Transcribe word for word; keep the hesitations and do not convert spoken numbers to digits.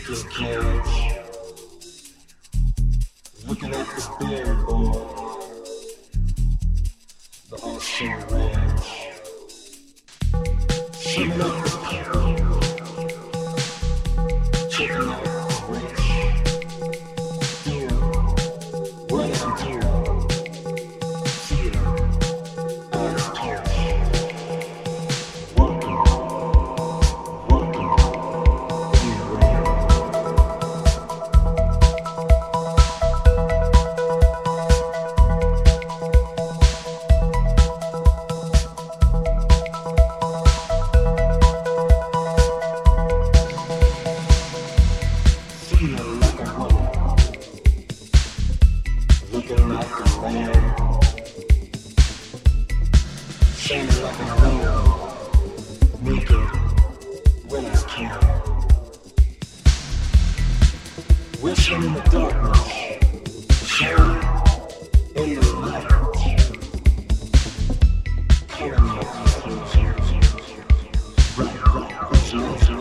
Taking cash, looking at the billboard, the Austin Ranch, shooting up the pound, checking out the rich, doing what I'm doing, feeling out of touch, working, working, anywhere. Feeling like a woman, looking like a man, shining like a moon, naked when I can. Wishing in the darkness, shining in the light, calling me a conclusion. Right, right, conclusion.